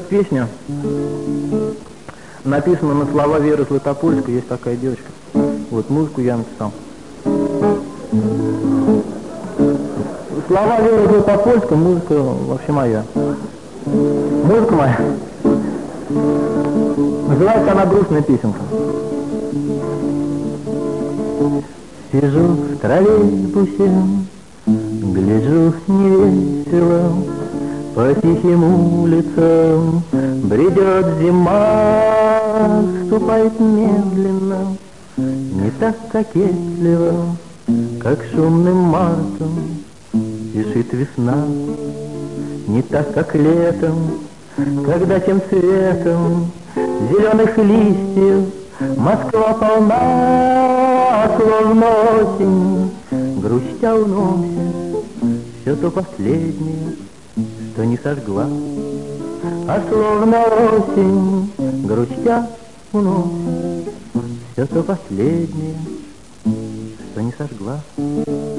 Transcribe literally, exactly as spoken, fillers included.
песня написана на слова Веры Златопольской, есть такая девочка. Вот, музыку я написал. Слова Веры Златопольской, музыка вообще моя. Музыка моя. Называется она «Грустная песенка». Сижу в троллейбусе, гляжу невесело, по тихим улицам бредет зима, ступает медленно, не так кокетливо, как шумным мартом спешит весна, не так, как летом, когда тем цветом зеленых листьев Москва полна, словно осень, грустя уносит все то последнее, что не сожгла. А словно осень, грустя уносит все то последнее, что не сожгла.